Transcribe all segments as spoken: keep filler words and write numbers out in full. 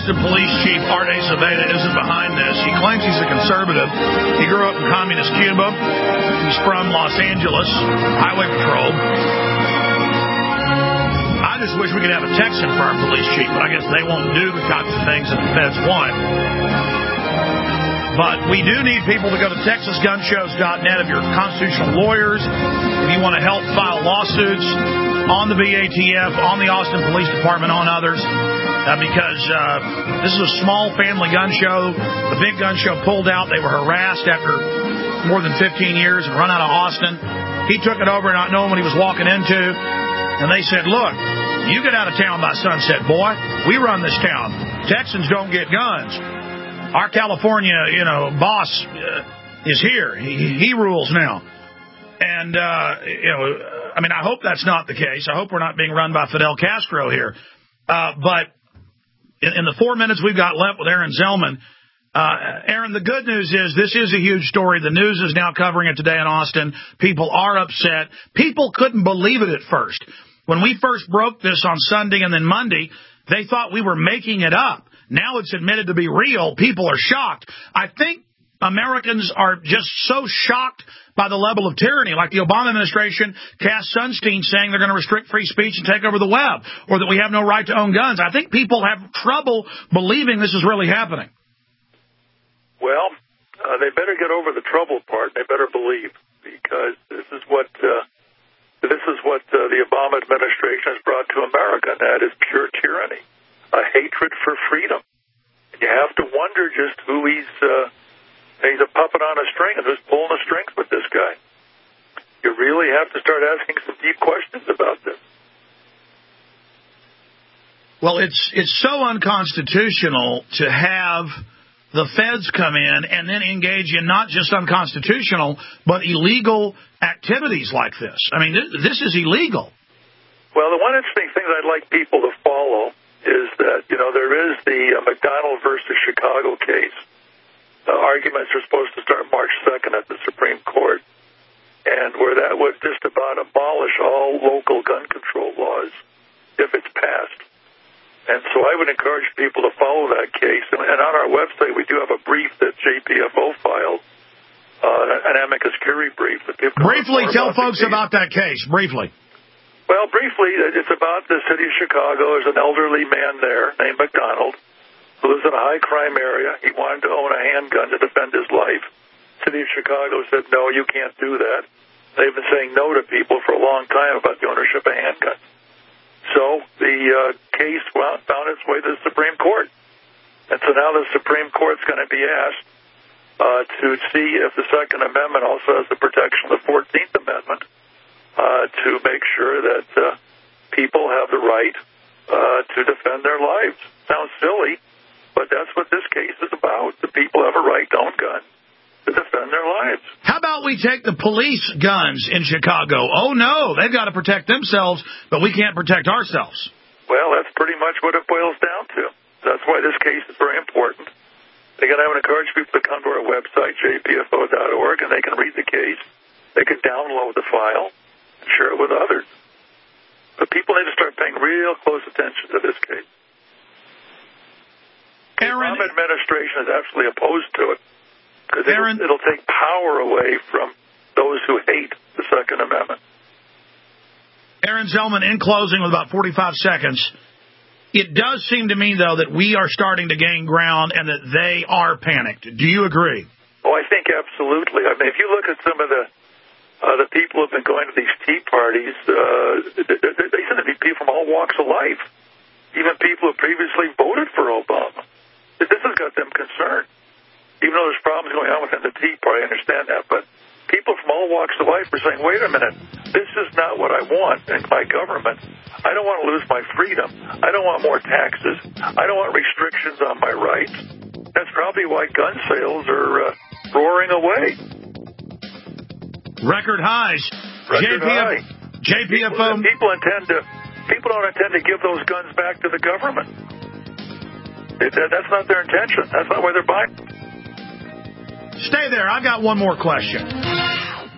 Austin Police Chief Art Acevedo isn't behind this. He claims he's a conservative. He grew up in communist Cuba. He's from Los Angeles, Highway Patrol. I just wish we could have a Texan for our police chief, but I guess they won't do the types of things that the feds want. But we do need people to go to texas gun shows dot net if you're constitutional lawyers, if you want to help file lawsuits on the B A T F, on the Austin Police Department, on others, uh, because uh, this is a small family gun show. The big gun show pulled out. They were harassed after more than fifteen years and run out of Austin. He took it over not knowing what he was walking into. And they said, look, you get out of town by sunset, boy. We run this town. Texans don't get guns. Our California, you know, boss uh, is here. He, he rules now. And, uh, you know, I mean, I hope that's not the case. I hope we're not being run by Fidel Castro here. Uh, but in, in the four minutes we've got left with Aaron Zellman, Uh, Aaron, the good news is this is a huge story. The news is now covering it today in Austin. People are upset. People couldn't believe it at first. When we first broke this on Sunday and then Monday, they thought we were making it up. Now it's admitted to be real. People are shocked. I think Americans are just so shocked by the level of tyranny, like the Obama administration, Cass Sunstein saying they're going to restrict free speech and take over the web, or that we have no right to own guns. I think people have trouble believing this is really happening. Well, uh, they better get over the trouble part. They better believe, because this is what uh, this is what uh, the Obama administration has brought to America, and that is pure tyranny, a hatred for freedom. You have to wonder just who he's uh, he's a puppet on a string, and who's pulling the strings with this guy. You really have to start asking some deep questions about this. Well, it's it's so unconstitutional to have the feds come in and then engage in not just unconstitutional, but illegal activities like this. I mean, th- this is illegal. Well, the one interesting thing that I'd like people to follow is that, you know, there is the uh, McDonald versus Chicago case. The arguments are supposed to start March second at the Supreme Court, and where that would just about abolish all local gun control laws if it's passed. And so I would encourage people to follow that case. And on our website, we do have a brief that J P F O filed, uh, an amicus curiae brief. That Briefly tell about folks about that case, briefly. Well, briefly, it's about the city of Chicago. There's an elderly man there named McDonald who lives in a high-crime area. He wanted to own a handgun to defend his life. The city of Chicago said, no, you can't do that. They've been saying no to people for a long time about the ownership of handguns. So the uh, case found its way to the Supreme Court. And so now the Supreme Court's going to be asked uh, to see if the Second Amendment also has the protection of the fourteenth Amendment uh, to make sure that uh, people have the right uh, to defend their lives. Sounds silly, but that's what this case is about. The people have a right to own guns to defend their lives. How about we take the police guns in Chicago? Oh, no, they've got to protect themselves, but we can't protect ourselves. Well, that's pretty much what it boils down to. That's why this case is very important. Again, I would encourage people to come to our website, J P F O dot org, and they can read the case. They can download the file and share it with others. But people need to start paying real close attention to this case. The Aaron, Obama administration is absolutely opposed to it. Because Aaron, it'll, it'll take power away from those who hate the Second Amendment. Aaron Zellman, in closing with about forty-five seconds, it does seem to me, though, that we are starting to gain ground and that they are panicked. Do you agree? Oh, I think absolutely. I mean, if you look at some of the uh, the people who have been going to these tea parties, uh, they, they seem to be people from all walks of life, even people who previously voted for Obama. This has got them concerned. Even though there's problems going on within the Tea Party, I understand that, but people from all walks of life are saying, wait a minute, this is not what I want in my government. I don't want to lose my freedom. I don't want more taxes. I don't want restrictions on my rights. That's probably why gun sales are uh, roaring away. Record highs. Record high. J P F O. People, people intend to. People don't intend to give those guns back to the government. It, that, that's not their intention. That's not why they're buying. Stay there. I got one more question.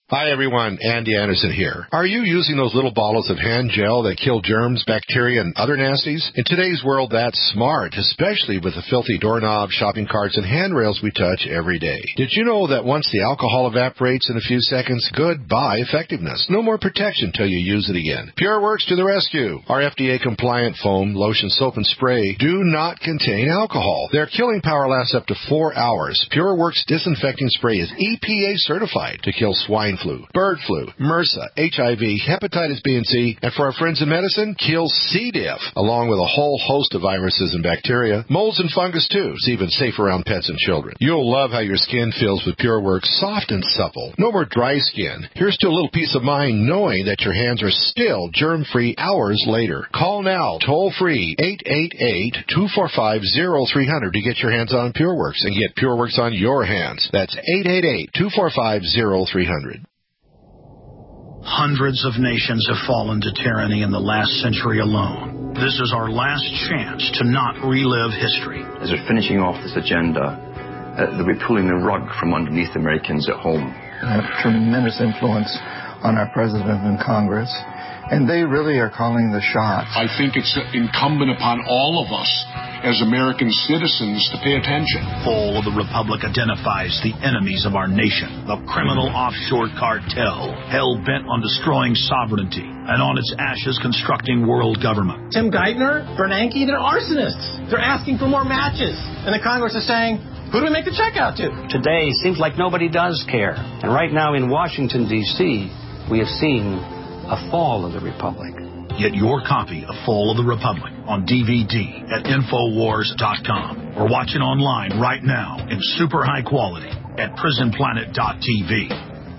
Hi, everyone. Andy Anderson here. Are you using those little bottles of hand gel that kill germs, bacteria, and other nasties? In today's world, that's smart, especially with the filthy doorknobs, shopping carts, and handrails we touch every day. Did you know that once the alcohol evaporates in a few seconds, goodbye effectiveness? No more protection till you use it again. PureWorks to the rescue. Our F D A-compliant foam, lotion, soap, and spray do not contain alcohol. Their killing power lasts up to four hours. PureWorks disinfecting spray is E P A certified to kill swine flu, bird flu, MRSA, H I V, hepatitis B and C, and for our friends in medicine, kill C. diff, along with a whole host of viruses and bacteria, molds and fungus too. It's even safe around pets and children. You'll love how your skin feels with PureWorks, soft and supple. No more dry skin. Here's to a little peace of mind knowing that your hands are still germ-free hours later. Call now, toll-free, eight eight eight, two four five, zero three zero zero to get your hands on PureWorks and get PureWorks on your hands. That's eight eight eight, two four five, zero three zero zero. Hundreds of nations have fallen to tyranny in the last century alone. This is our last chance to not relive history. As we're finishing off this agenda, uh, they'll be pulling the rug from underneath Americans at home. I have tremendous influence on our president and Congress, and they really are calling the shots. I think it's incumbent upon all of us as American citizens to pay attention. Fall of the Republic identifies the enemies of our nation, the criminal offshore cartel, hell-bent on destroying sovereignty, and on its ashes constructing world government. Tim Geithner, Bernanke, they're arsonists. They're asking for more matches. And the Congress is saying, who do we make the check out to? Today seems like nobody does care. And right now in Washington, D C, we have seen a fall of the Republic. Get your copy of Fall of the Republic on D V D at Infowars dot com or watch it online right now in super high quality at Prison Planet dot T V.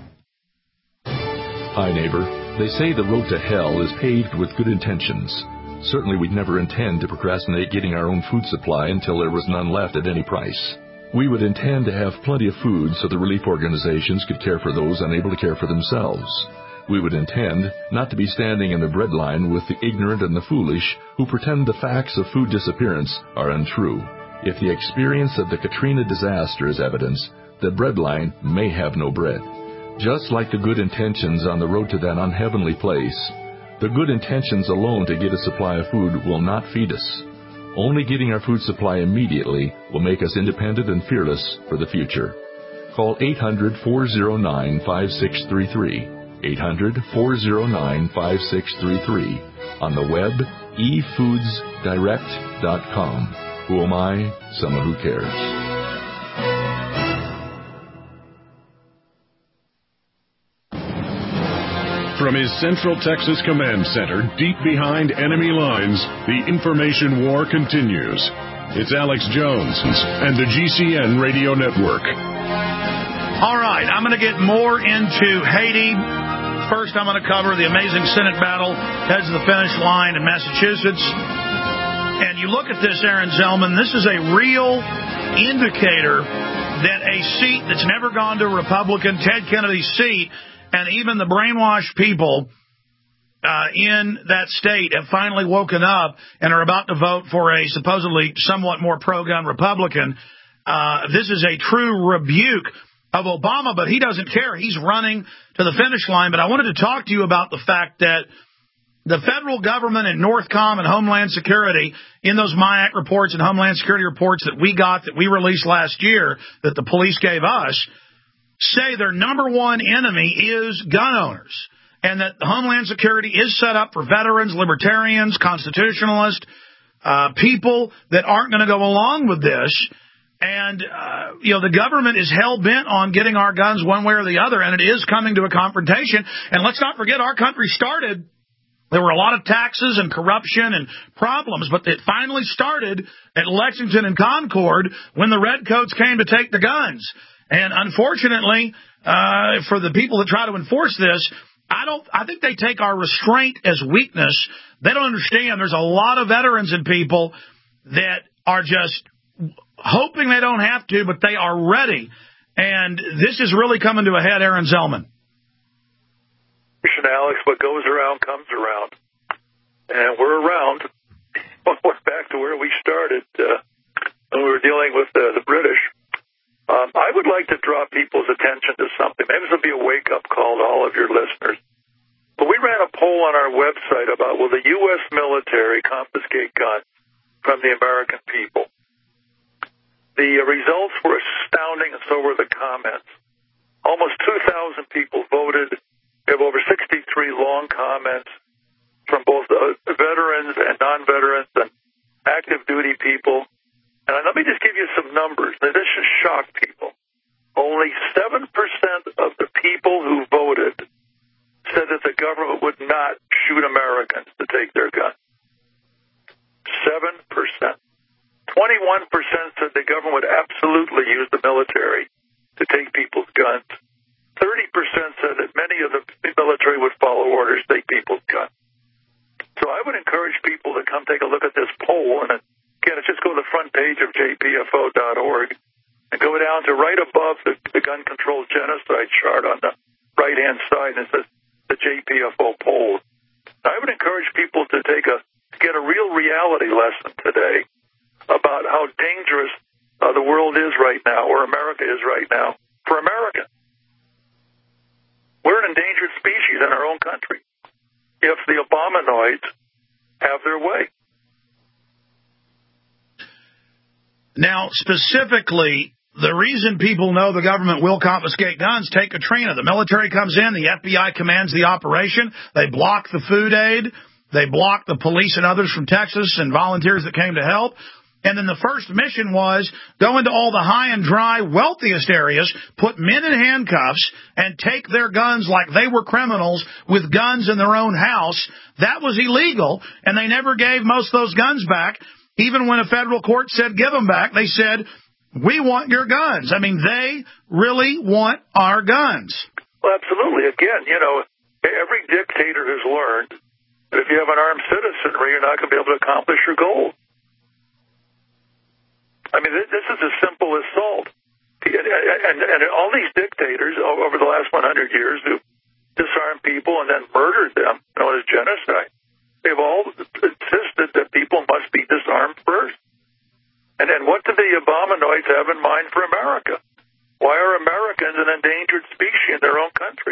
Hi, neighbor. They say the road to hell is paved with good intentions. Certainly we'd never intend to procrastinate getting our own food supply until there was none left at any price. We would intend to have plenty of food so the relief organizations could care for those unable to care for themselves. We would intend not to be standing in the bread line with the ignorant and the foolish who pretend the facts of food disappearance are untrue. If the experience of the Katrina disaster is evidence, the bread line may have no bread. Just like the good intentions on the road to that unheavenly place, the good intentions alone to get a supply of food will not feed us. Only getting our food supply immediately will make us independent and fearless for the future. Call eight hundred, four oh nine, five six three three. eight hundred, four oh nine, five six three three. On the web, e foods direct dot com. Who am I? Someone who cares. From his Central Texas Command Center, deep behind enemy lines, the information war continues. It's Alex Jones and the G C N Radio Network. All right, I'm going to get more into Haiti. First, I'm going to cover the amazing Senate battle, heads of the finish line in Massachusetts. And you look at this, Aaron Zellman, this is a real indicator that a seat that's never gone to a Republican, Ted Kennedy's seat, and even the brainwashed people uh, in that state have finally woken up and are about to vote for a supposedly somewhat more pro-gun Republican. Uh, this is a true rebuke of Obama, but he doesn't care. He's running to the finish line. But I wanted to talk to you about the fact that the federal government and Northcom and Homeland Security, in those MIAC reports and Homeland Security reports that we got, that we released last year, that the police gave us, say their number one enemy is gun owners, and that Homeland Security is set up for veterans, libertarians, constitutionalists, uh, people that aren't going to go along with this. And, uh, you know, the government is hell-bent on getting our guns one way or the other, and it is coming to a confrontation. And let's not forget, our country started, there were a lot of taxes and corruption and problems, but it finally started at Lexington and Concord when the Redcoats came to take the guns. And unfortunately, uh, for the people that try to enforce this, I don't, I think they take our restraint as weakness. They don't understand there's a lot of veterans and people that are just hoping they don't have to, but they are ready. And this is really coming to a head, Aaron Zellman. Alex, what goes around comes around. And we're around. We're back to where we started uh, when we were dealing with uh, the British. Um, I would like to draw people's attention to something. Maybe this will be a wake-up call to all of your listeners. But we ran a poll on our website about, will the U S military confiscate guns from the American people? The results were astounding, and so were the comments. Almost two thousand people voted. We have over sixty-three long comments from both uh, veterans and non-veterans and active duty people. And let me just give you some numbers. Now, this should shock people. Only seven percent of the people who voted said that the government would not shoot Americans to take their guns. seven percent. twenty-one percent said the government would absolutely use the military to take people's guns. thirty percent said that many of the military would follow orders to take people's guns. So I would encourage people to come take a look at this poll. And again, it's just go to the front page of J P F O dot org and go down to right above the, the gun control genocide chart on the right-hand side, and it says the J P F O poll. I would encourage people to take a to get a real reality lesson today about how dangerous uh, the world is right now, or America is right now, for Americans. We're an endangered species in our own country if the Obamanoids have their way. Now, specifically, the reason people know the government will confiscate guns, take Katrina. The military comes in, the F B I commands the operation, they block the food aid, they block the police and others from Texas and volunteers that came to help. And then the first mission was go into all the high and dry, wealthiest areas, put men in handcuffs, and take their guns like they were criminals with guns in their own house. That was illegal, and they never gave most of those guns back. Even when a federal court said give them back, they said, we want your guns. I mean, they really want our guns. Well, absolutely. Again, you know, every dictator has learned that if you have an armed citizenry, you're not going to be able to accomplish your goals. I mean, this is as simple as salt. And, and, and all these dictators over the last one hundred years who disarmed people and then murdered them, known as genocide, they've all insisted that people must be disarmed first. And then what do the Obamanoids have in mind for America? Why are Americans an endangered species in their own country?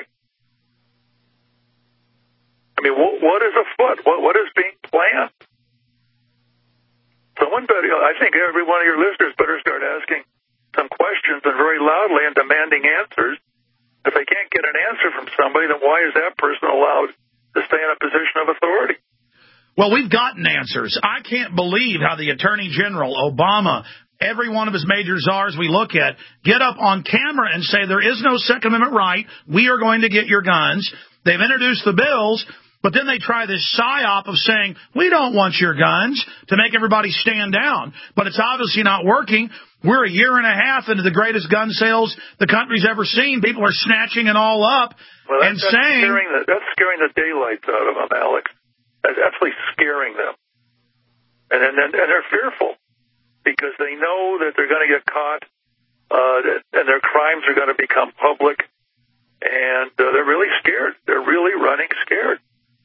I mean, what, what is afoot? What, what is being planned? Someone better, I think every one of your listeners better start asking some questions and very loudly and demanding answers. If they can't get an answer from somebody, then why is that person allowed to stay in a position of authority? Well, we've gotten answers. I can't believe how the Attorney General, Obama, every one of his major czars we look at, get up on camera and say there is no Second Amendment right. We are going to get your guns. They've introduced the bills. But then they try this psyop of saying, we don't want your guns, to make everybody stand down. But it's obviously not working. We're a year and a half into the greatest gun sales the country's ever seen. People are snatching it all up well, and that's, that's saying... Scaring the, that's scaring the daylights out of them, Alex. That's absolutely scaring them. And, and, and they're fearful because they know that they're going to get caught uh, and their crimes are going to become public. And uh, they're really scared. They're really running scared.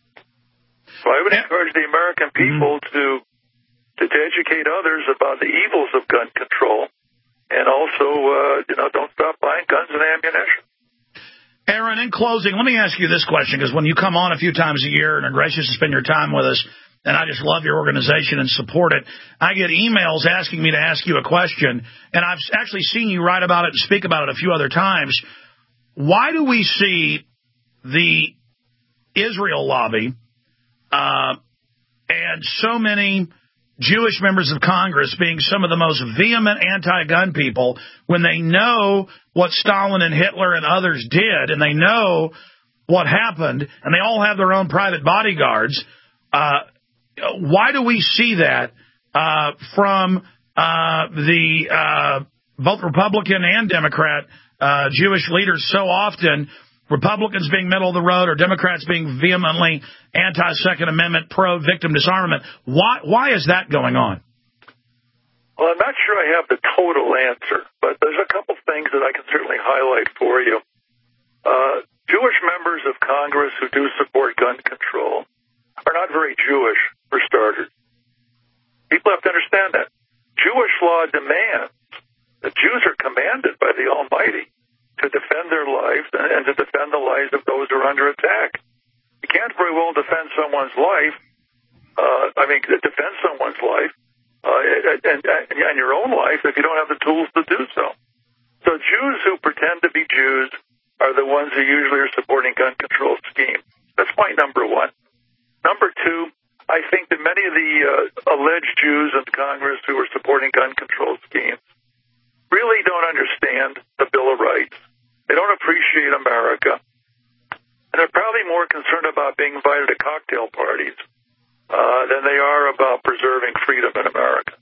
So I would encourage the American people mm-hmm. to, to to educate others about the evils of gun control, and also, uh, you know, don't stop buying guns and ammunition. Aaron, in closing, let me ask you this question, because when you come on a few times a year and are gracious to spend your time with us, and I just love your organization and support it, I get emails asking me to ask you a question, and I've actually seen you write about it and speak about it a few other times. Why do we see the Israel lobby Uh, and so many Jewish members of Congress being some of the most vehement anti-gun people when they know what Stalin and Hitler and others did, and they know what happened, and they all have their own private bodyguards? Uh, why do we see that uh, from uh, the uh, both Republican and Democrat uh, Jewish leaders so often? Republicans being middle of the road or Democrats being vehemently anti-Second Amendment, pro-victim disarmament. Why why is that going on? Well, I'm not sure I have the total answer, but there's a couple things that I can certainly highlight for you. Uh, Jewish members of Congress who do support gun control are not very Jewish, for starters. People have to understand that. Jewish law demands that Jews are commanded by lives and, and to defend the lives of those who are under attack. You can't very well defend someone's life, uh, I mean, defend someone's life, uh, and, and, and your own life if you don't have the tools to do so. So Jews who pretend to be Jews are the ones who usually are supporting gun control schemes. That's point number one. Number two, I think that many of the uh, alleged Jews in Congress who are supporting gun control schemes really don't understand the Bill of Rights. They don't appreciate America. And they're probably more concerned about being invited to cocktail parties uh, than they are about preserving freedom in America.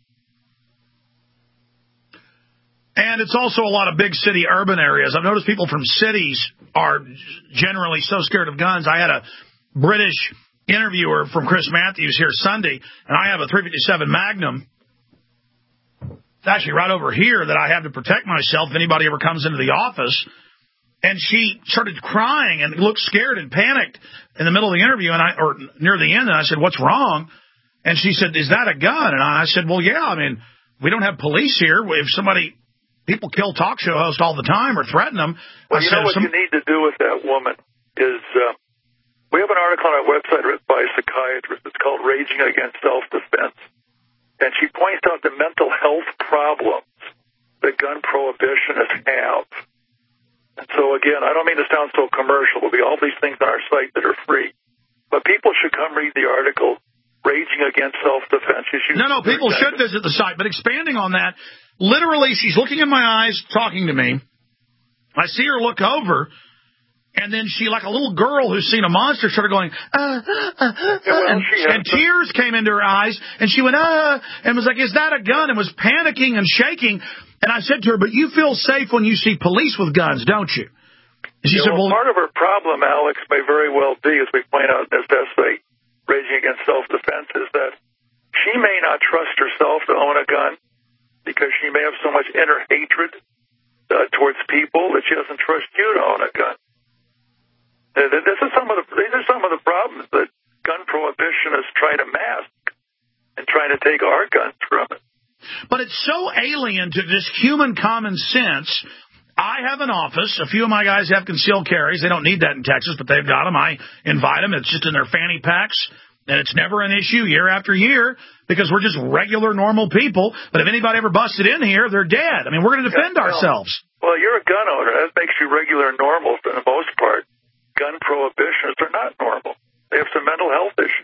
And it's also a lot of big city urban areas. I've noticed people from cities are generally so scared of guns. I had a British interviewer from Chris Matthews here Sunday, and I have a three fifty-seven Magnum. It's actually right over here that I have to protect myself if anybody ever comes into the office. And she started crying and looked scared and panicked in the middle of the interview, and I or near the end, and I said, "What's wrong?" And she said, "Is that a gun?" And I said, "Well, yeah. I mean, we don't have police here. If somebody, people kill talk show hosts all the time or threaten them." Well, I you said, know what Some... you need to do with that woman is uh, we have an article on our website written by a psychiatrist. It's called "Raging Against Self-Defense," and she points out the mental health problems that gun prohibitionists have. And so, again, I don't mean to sound so commercial. There'll be all these things on our site that are free. But people should come read the article, Raging Against Self-Defense. No, no, people should visit the site. But expanding on that, literally, she's looking in my eyes, talking to me. I see her look over, and then she, like a little girl who's seen a monster, started going, uh, uh, uh, well, and, and tears came into her eyes, and she went, uh, and was like, "Is that a gun?" and was panicking and shaking. And I said to her, "But you feel safe when you see police with guns, don't you?" And she yeah, said, well, well, part of her problem, Alex, may very well be, as we point out in this essay, Raging Against Self-Defense, is that she may not trust herself to own a gun because she may have so much inner hatred uh, towards people that she doesn't trust you to own a gun. Uh, this is some of the, these are some of the problems that gun prohibitionists try to mask and trying to take our guns from it. But it's so alien to this human common sense. I have an office. A few of my guys have concealed carries. They don't need that in Texas, but they've got them. I invite them. It's just in their fanny packs, and it's never an issue year after year because we're just regular, normal people. But if anybody ever busted in here, they're dead. I mean, we're going to defend yeah, well, ourselves. Well, you're a gun owner. That makes you regular and normal for the most part. Gun prohibitionists are not normal. They have some mental health issues.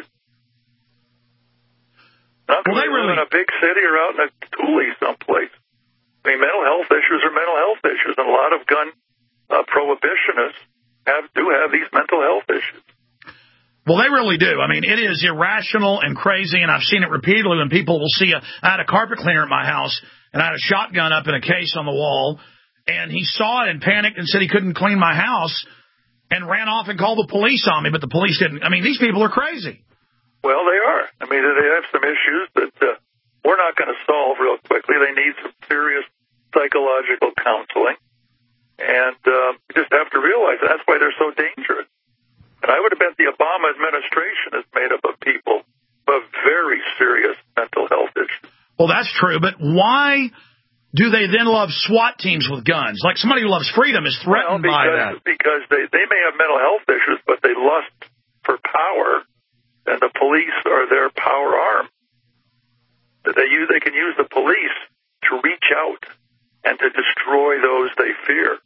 Not because well, they live really... in a big city or out in a coulee someplace. I mean, mental health issues are mental health issues, and a lot of gun uh, prohibitionists have do have these mental health issues. Well, they really do. I mean, it is irrational and crazy, and I've seen it repeatedly when people will see a... I had a carpet cleaner at my house, and I had a shotgun up in a case on the wall, and he saw it and panicked and said he couldn't clean my house and ran off and called the police on me, but the police didn't. I mean, these people are crazy. Well, they are. I mean, they have some issues that uh, we're not going to solve real quickly. They need some serious psychological counseling. And uh, you just have to realize that's why they're so dangerous. And I would have bet the Obama administration is made up of people with very serious mental health issues. Well, that's true. But why do they then love SWAT teams with guns? Like somebody who loves freedom is threatened well, because, by that. Because they, they may have mental health issues, but they lust for power. And the police are their power arm. They use, they can use the police to reach out and to destroy those they fear.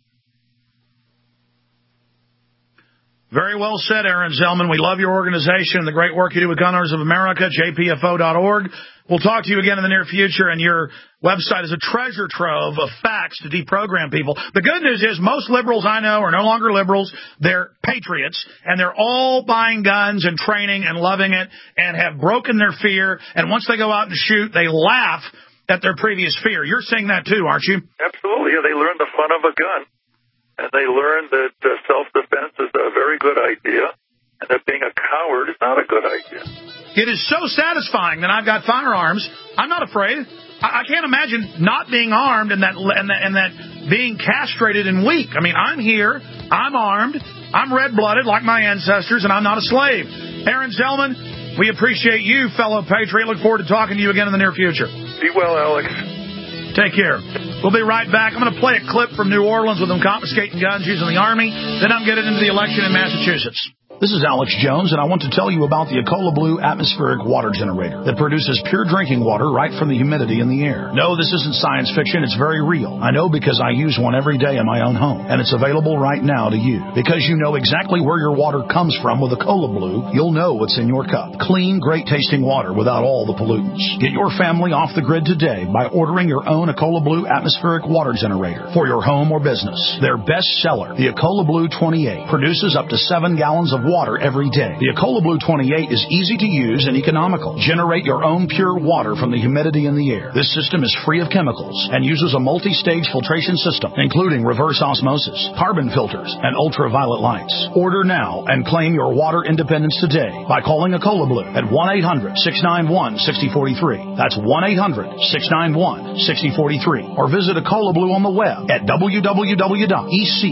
Very well said, Aaron Zellman. We love your organization and the great work you do with Gun Owners of America, J P F O dot org. We'll talk to you again in the near future, and your website is a treasure trove of facts to deprogram people. The good news is most liberals I know are no longer liberals. They're patriots, and they're all buying guns and training and loving it and have broken their fear. And once they go out and shoot, they laugh at their previous fear. You're saying that too, aren't you? Absolutely. Yeah, they learn the fun of a gun, and they learn that uh, self-defense is a very good idea, and that being a coward is not a good idea. It is so satisfying that I've got firearms. I'm not afraid. I, I can't imagine not being armed and that, and that and that being castrated and weak. I mean, I'm here. I'm armed. I'm red-blooded like my ancestors, and I'm not a slave. Aaron Zellman, we appreciate you, fellow patriot. Look forward to talking to you again in the near future. Be well, Alex. Take care. We'll be right back. I'm going to play a clip from New Orleans with them confiscating guns using the Army. Then I'm getting into the election in Massachusetts. This is Alex Jones, and I want to tell you about the Ecola Blue atmospheric water generator that produces pure drinking water right from the humidity in the air. No, this isn't science fiction. It's very real. I know because I use one every day in my own home, and it's available right now to you. Because you know exactly where your water comes from with Ecola Blue, you'll know what's in your cup. Clean, great-tasting water without all the pollutants. Get your family off the grid today by ordering your own Ecola Blue atmospheric water generator for your home or business. Their best seller, the Ecola Blue twenty-eight, produces up to seven gallons of water every day. The Ecola Blue twenty-eight is easy to use and economical. Generate your own pure water from the humidity in the air. This system is free of chemicals and uses a multi-stage filtration system, including reverse osmosis, carbon filters, and ultraviolet lights. Order now and claim your water independence today by calling Ecola Blue at one eight hundred, six nine one, six zero four three. That's one eight hundred, six nine one, six zero four three. Or visit Ecola Blue on the web at w w w dot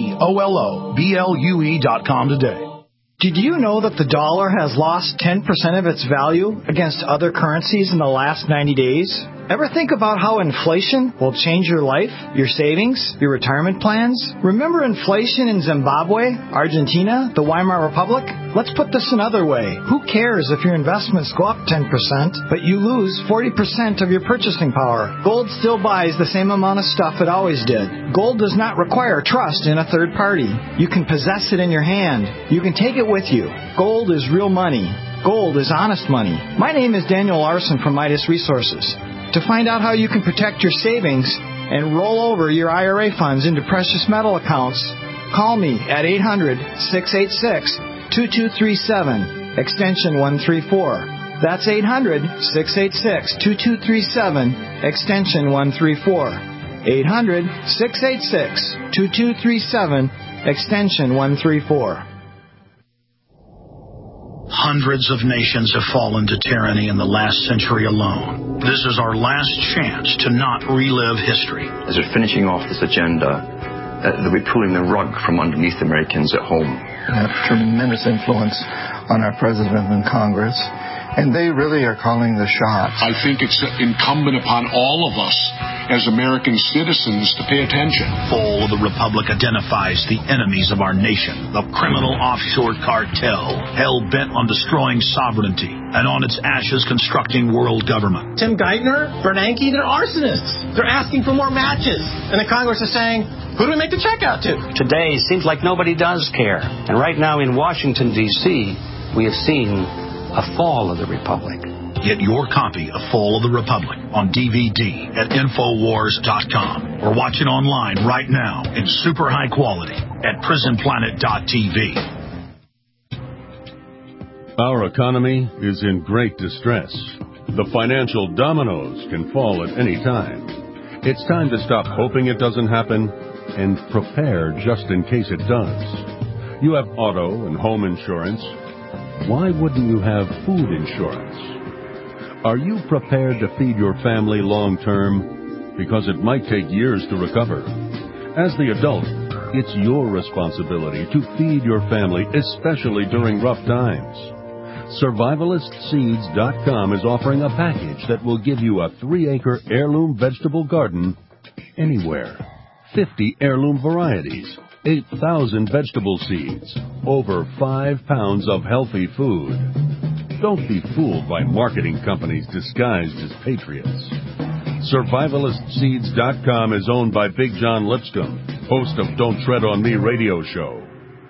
ecola blue dot com today. Did you know that the dollar has lost ten percent of its value against other currencies in the last ninety days? Ever think about how inflation will change your life, your savings, your retirement plans? Remember inflation in Zimbabwe, Argentina, the Weimar Republic? Let's put this another way. Who cares if your investments go up ten percent, but you lose forty percent of your purchasing power? Gold still buys the same amount of stuff it always did. Gold does not require trust in a third party. You can possess it in your hand. You can take it with you. Gold is real money. Gold is honest money. My name is Daniel Larson from Midas Resources. To find out how you can protect your savings and roll over your I R A funds into precious metal accounts, call me at eight hundred, six eight six, two two three seven, extension one three four. That's eight hundred, six eight six, two two three seven, extension one three four. eight hundred, six eight six, two two three seven, extension one three four. Hundreds of nations have fallen to tyranny in the last century alone. This is our last chance to not relive history. As we're finishing off this agenda, uh, they'll be pulling the rug from underneath Americans at home. They have tremendous influence on our president and Congress, and they really are calling the shots. I think it's incumbent upon all of us as American citizens to pay attention. Fall of the Republic identifies the enemies of our nation, the criminal offshore cartel, hell-bent on destroying sovereignty, and on its ashes constructing world government. Tim Geithner, Bernanke, they're arsonists. They're asking for more matches. And the Congress is saying, who do we make the check out to? Today seems like nobody does care. And right now in Washington, D C, we have seen a fall of the Republic. Get your copy of Fall of the Republic on D V D at Infowars dot com or watch it online right now in super high quality at Prison Planet dot T V. Our economy is in great distress. The financial dominoes can fall at any time. It's time to stop hoping it doesn't happen and prepare just in case it does. You have auto and home insurance. Why wouldn't you have food insurance? Are you prepared to feed your family long term? Because it might take years to recover. As the adult, it's your responsibility to feed your family, especially during rough times. Survivalist Seeds dot com is offering a package that will give you a three-acre heirloom vegetable garden anywhere. fifty heirloom varieties, eight thousand vegetable seeds, over five pounds of healthy food. Don't be fooled by marketing companies disguised as patriots. Survivalist Seeds dot com is owned by Big John Lipscomb, host of Don't Tread on Me radio show.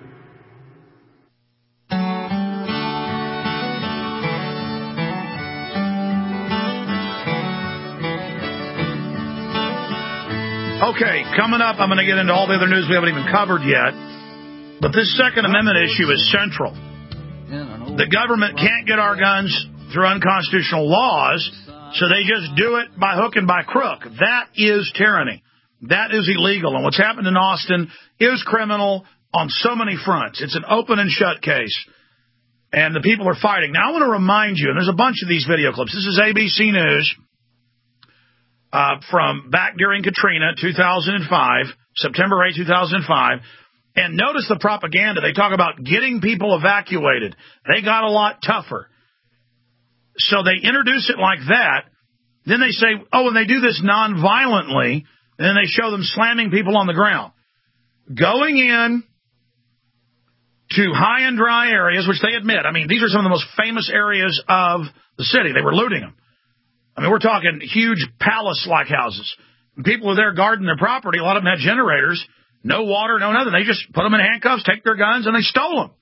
Okay, coming up, I'm going to get into all the other news we haven't even covered yet. But this Second Amendment issue is central. The government can't get our guns through unconstitutional laws, so they just do it by hook and by crook. That is tyranny. That is illegal. And what's happened in Austin is criminal on so many fronts. It's an open and shut case. And the people are fighting. Now, I want to remind you, and there's a bunch of these video clips. This is A B C News. Uh, from back during Katrina, two thousand five, September eighth, two thousand five. And notice the propaganda. They talk about getting people evacuated. They got a lot tougher. So they introduce it like that, Then they say, oh, and they do this non-violently, and then they show them slamming people on the ground. Going in to high and dry areas, which they admit, I mean, these are some of the most famous areas of the city. They were looting them. I mean, we're talking huge palace-like houses. And people were there guarding their property. A lot of them had generators, no water, no nothing. They just put them in handcuffs, take their guns, and they stole them.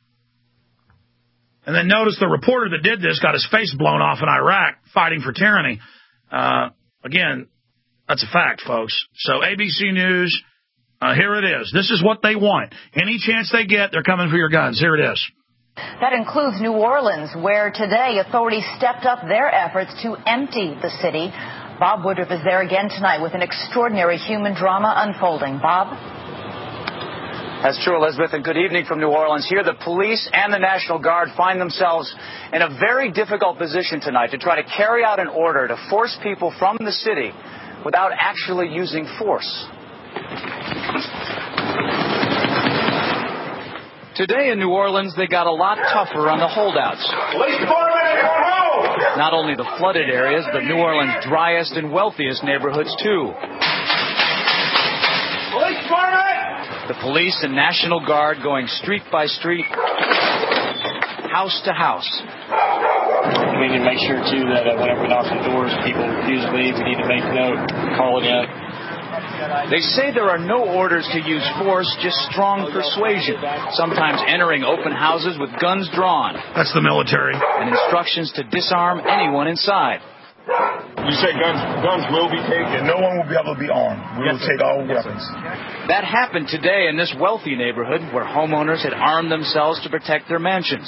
And then notice the reporter that did this got his face blown off in Iraq fighting for tyranny. Uh, again, that's a fact, folks. So A B C News, uh, here it is. This is what they want. Any chance they get, they're coming for your guns. Here it is. That includes New Orleans, where today authorities stepped up their efforts to empty the city. Bob Woodruff is there again tonight with an extraordinary human drama unfolding. Bob? That's true, Elizabeth, and good evening from New Orleans. Here, the police and the National Guard find themselves in a very difficult position tonight to try to carry out an order to force people from the city without actually using force. Today in New Orleans, they got a lot tougher on the holdouts. Not only the flooded areas, but New Orleans' driest and wealthiest neighborhoods, too. Police department! The police and National Guard going street by street, house to house. We need to make sure, too, that uh, whenever we knock on doors, people refuse to leave. We need to make note, call it in. They say there are no orders to use force, just strong persuasion, sometimes entering open houses with guns drawn. That's the military. And instructions to disarm anyone inside. You say guns guns will be taken. No one will be able to be armed. We yes, will take all yes, weapons. That happened today in this wealthy neighborhood where homeowners had armed themselves to protect their mansions.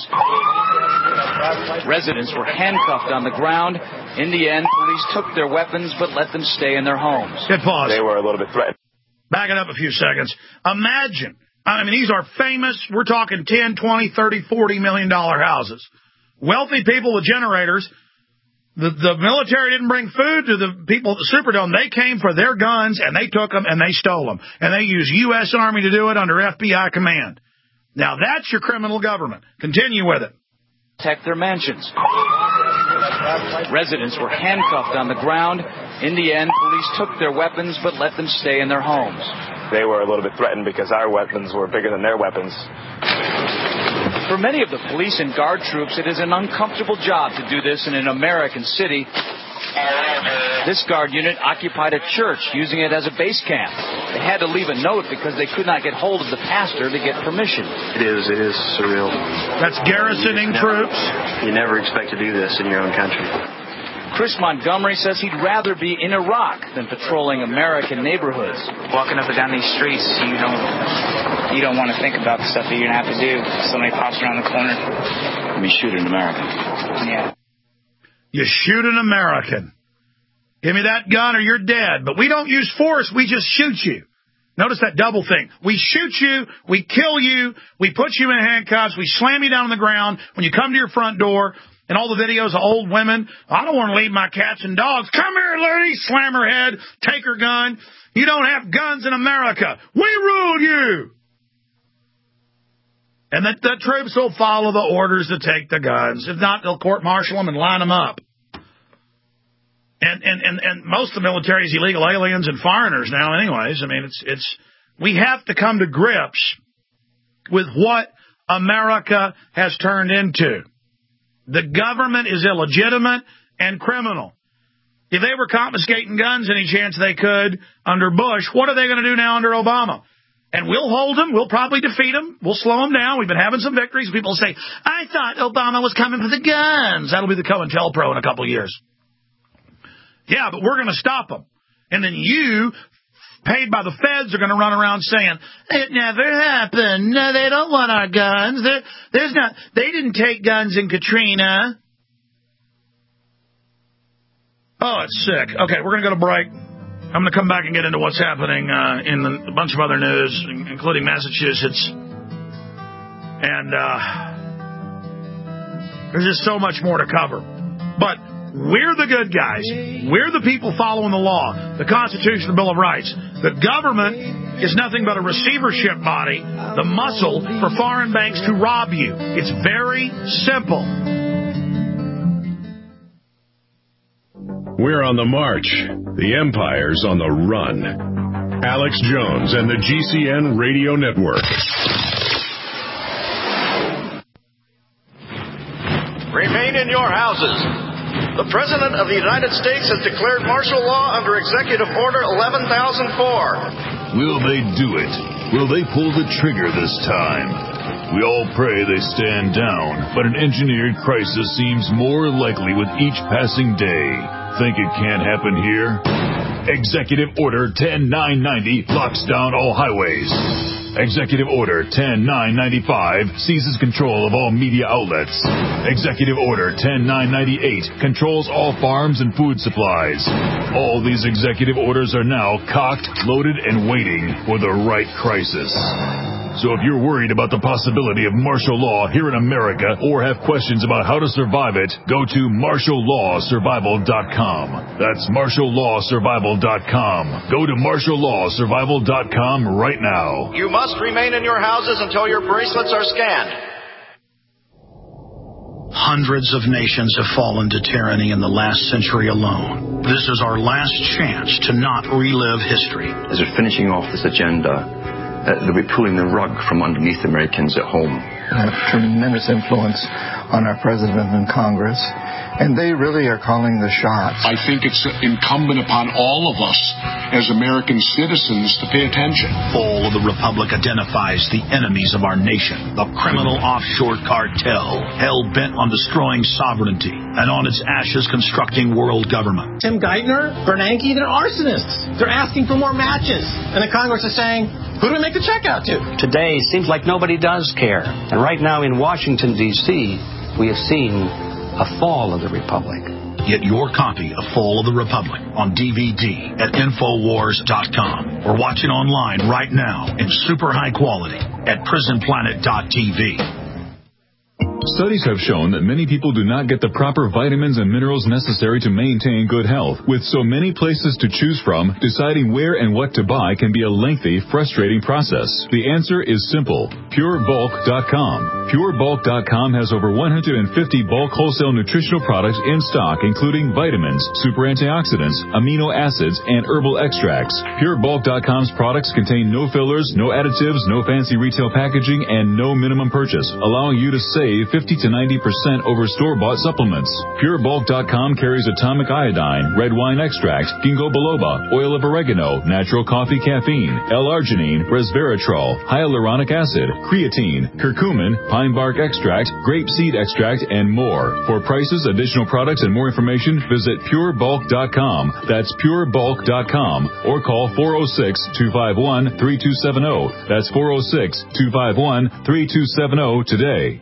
Residents were handcuffed on the ground. In the end, police took their weapons but let them stay in their homes. Hit pause. They were a little bit threatened. Back it up a few seconds. Imagine, I mean, these are famous, we're talking ten, twenty, thirty, forty million dollar houses. Wealthy people with generators. The, the military didn't bring food to the people at the Superdome. They came for their guns, and they took them, and they stole them. And they used U S Army to do it under F B I command. Now, that's your criminal government. Continue with it. Protect their mansions. Residents were handcuffed on the ground. In the end, police took their weapons, but let them stay in their homes. They were a little bit threatened because our weapons were bigger than their weapons. For many of the police and guard troops, it is an uncomfortable job to do this in an American city. This guard unit occupied a church, using it as a base camp. They had to leave a note because they could not get hold of the pastor to get permission. It is, it is surreal. That's garrisoning you never, troops. You never expect to do this in your own country. Chris Montgomery says he'd rather be in Iraq than patrolling American neighborhoods. Walking up and down these streets, you don't you don't want to think about the stuff that you're going to have to do. Somebody pops around the corner. I mean, shoot an American. Yeah. You shoot an American. Give me that gun or you're dead. But we don't use force. We just shoot you. Notice that double thing. We shoot you. We kill you. We put you in handcuffs. We slam you down on the ground. When you come to your front door, and all the videos of old women, I don't want to leave my cats and dogs. Come here, lady. Slam her head. Take her gun. You don't have guns in America. We rule you. And the, the troops will follow the orders to take the guns. If not, they'll court-martial them and line them up. And, and, and, and most of the military is illegal aliens and foreigners now anyways. I mean, it's it's we have to come to grips with what America has turned into. The government is illegitimate and criminal. If they were confiscating guns any chance they could under Bush, what are they going to do now under Obama? And we'll hold them. We'll probably defeat them. We'll slow them down. We've been having some victories. People say, I thought Obama was coming for the guns. That'll be the COINTELPRO in a couple of years. Yeah, but we're going to stop them. And then you, paid by the feds, are going to run around saying, it never happened. No, they don't want our guns. There, there's not. They didn't take guns in Katrina. Oh, it's sick. Okay, we're going to go to break. I'm going to come back and get into what's happening uh, in the, a bunch of other news, including Massachusetts. And uh, there's just so much more to cover. But we're the good guys. We're the people following the law, the Constitution, the Bill of Rights. The government is nothing but a receivership body, the muscle for foreign banks to rob you. It's very simple. We're on the march. The empire's on the run. Alex Jones and the G C N Radio Network. Remain in your houses. The President of the United States has declared martial law under Executive Order eleven thousand four. Will they do it? Will they pull the trigger this time? We all pray they stand down, but an engineered crisis seems more likely with each passing day. Think it can't happen here? Executive Order ten nine ninety locks down all highways. Executive Order ten nine ninety-five seizes control of all media outlets. Executive Order ten nine ninety-eight controls all farms and food supplies. All these executive orders are now cocked, loaded, and waiting for the right crisis. So if you're worried about the possibility of martial law here in America or have questions about how to survive it, go to martial law survival dot com. That's martial law survival dot com. Go to martial law survival dot com right now. You must remain in your houses until your bracelets are scanned. Hundreds of nations have fallen to tyranny in the last century alone. This is our last chance to not relive history. As we're finishing off this agenda, Uh, they'll be pulling the rug from underneath Americans at home. Have tremendous influence on our president and Congress, and they really are calling the shots. I think it's incumbent upon all of us as American citizens to pay attention. Fall of the Republic identifies the enemies of our nation, the criminal offshore cartel, hell-bent on destroying sovereignty, and on its ashes constructing world government. Tim Geithner, Bernanke, they're arsonists. They're asking for more matches. And the Congress is saying, who do we make the check out to? Today seems like nobody does care. And right now in Washington, D C, we have seen a fall of the Republic. Get your copy of Fall of the Republic on D V D at Infowars dot com or watch it online right now in super high quality at Prison Planet dot T V. Studies have shown that many people do not get the proper vitamins and minerals necessary to maintain good health. With so many places to choose from, deciding where and what to buy can be a lengthy, frustrating process. The answer is simple. Pure Bulk dot com. Pure Bulk dot com has over one hundred fifty bulk wholesale nutritional products in stock, including vitamins, super antioxidants, amino acids, and herbal extracts. Pure Bulk dot com's products contain no fillers, no additives, no fancy retail packaging, and no minimum purchase, allowing you to save fifty to ninety percent over store-bought supplements. Pure Bulk dot com carries atomic iodine, red wine extract, ginkgo biloba, oil of oregano, natural coffee caffeine, L-arginine, resveratrol, hyaluronic acid, creatine, curcumin, pine bark extract, grape seed extract, and more. For prices, additional products, and more information, visit Pure Bulk dot com. That's Pure Bulk dot com. Or call four oh six, two five one, three two seven oh. That's four oh six, two five one, three two seven oh today.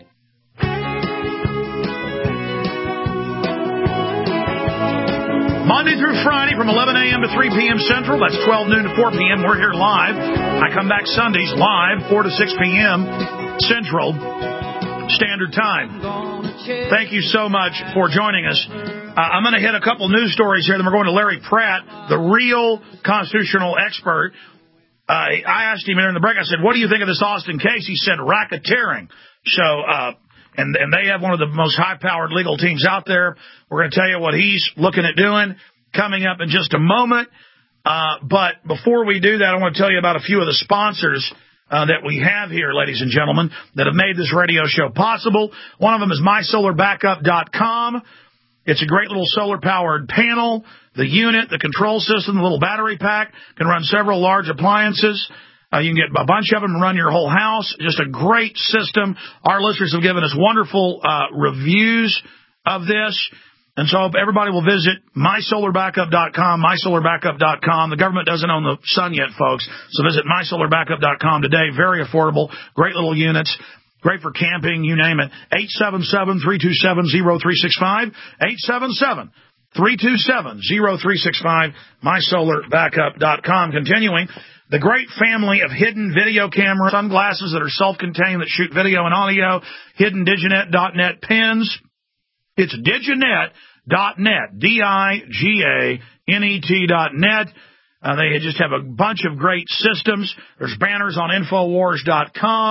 Monday through Friday from eleven a.m. to three p.m. Central. That's twelve noon to four p.m. We're here live. I come back Sundays live, four to six p.m. Central Standard Time. Thank you so much for joining us. Uh, I'm going to hit a couple news stories here. Then we're going to Larry Pratt, the real constitutional expert. Uh, I asked him during the break, I said, what do you think of this Austin case? He said racketeering. So, uh, and, and they have one of the most high-powered legal teams out there. We're going to tell you what he's looking at doing coming up in just a moment. Uh, but before we do that, I want to tell you about a few of the sponsors uh, that we have here, ladies and gentlemen, that have made this radio show possible. One of them is my solar backup dot com. It's a great little solar-powered panel. The unit, the control system, the little battery pack can run several large appliances. Uh, you can get a bunch of them and run your whole house. Just a great system. Our listeners have given us wonderful uh, reviews of this. And so I hope everybody will visit my solar backup dot com, my solar backup dot com. The government doesn't own the sun yet, folks. So visit my solar backup dot com today. Very affordable. Great little units. Great for camping, you name it. eight seven seven, three two seven, zero three six five. eight seven seven, three two seven, zero three six five. my solar backup dot com. Continuing, the great family of hidden video cameras, sunglasses that are self-contained that shoot video and audio, hidden diginet dot net pens. It's diginet dot net, D I G A N E T dot net. Uh, they just have a bunch of great systems. There's banners on Infowars dot com.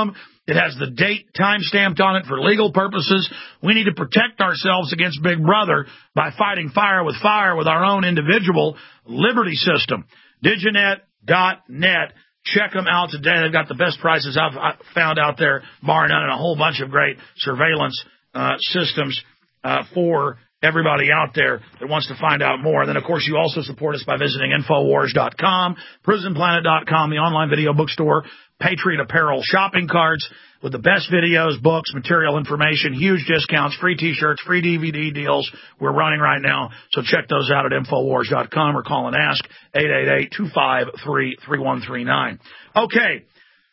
It has the date time stamped on it for legal purposes. We need to protect ourselves against Big Brother by fighting fire with fire with our own individual liberty system. Diginet dot net. Check them out today. They've got the best prices I've found out there, bar none, and a whole bunch of great surveillance uh, systems uh, for everybody out there that wants to find out more. And then, of course, you also support us by visiting Infowars dot com, Prison Planet dot com, the online video bookstore, Patriot Apparel shopping carts with the best videos, books, material information, huge discounts, free T-shirts, free D V D deals we're running right now. So check those out at Infowars dot com or call and ask eight eight eight, two five three, three one three nine. Okay.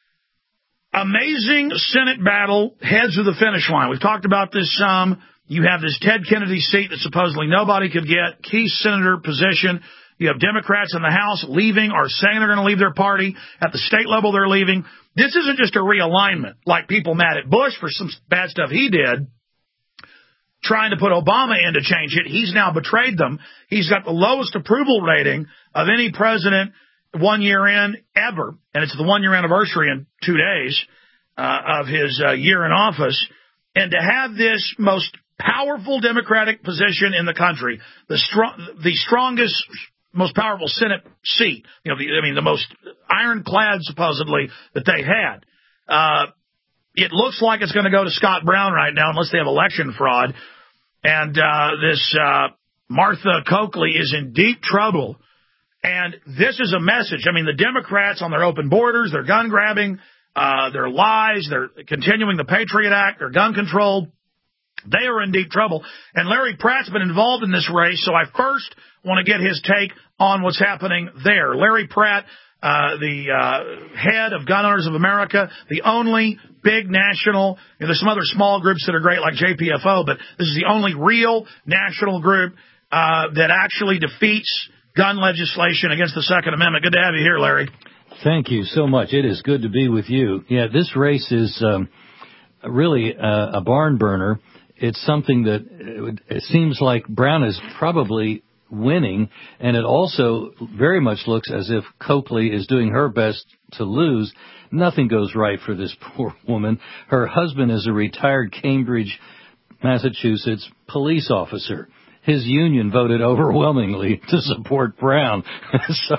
Amazing Senate battle heads to the finish line. We've talked about this some. Um, You have this Ted Kennedy seat that supposedly nobody could get, key senator position. You have Democrats in the House leaving or saying they're going to leave their party. At the state level, they're leaving. This isn't just a realignment like people mad at Bush for some bad stuff he did, trying to put Obama in to change it. He's now betrayed them. He's got the lowest approval rating of any president one year in ever, and it's the one-year anniversary in two days uh, of his uh, year in office. And to have this most powerful Democratic position in the country, the strong, the strongest, most powerful Senate seat, you know, the, I mean, the most ironclad, supposedly, that they had. Uh, it looks like it's going to go to Scott Brown right now, unless they have election fraud. And uh, this uh, Martha Coakley is in deep trouble. And this is a message. I mean, the Democrats on their open borders, their gun grabbing, uh, their lies, they're continuing the Patriot Act, their gun control. They are in deep trouble. And Larry Pratt's been involved in this race, so I first want to get his take on what's happening there. Larry Pratt, uh, the uh, head of Gun Owners of America, the only big national, you know, there's some other small groups that are great like J P F O, but this is the only real national group uh, that actually defeats gun legislation against the Second Amendment. Good to have you here, Larry. Thank you so much. It is good to be with you. Yeah, this race is um, really uh, a barn burner. It's something that it seems like Brown is probably winning, and it also very much looks as if Coakley is doing her best to lose. Nothing goes right for this poor woman. Her husband is a retired Cambridge, Massachusetts police officer. His union voted overwhelmingly to support Brown. So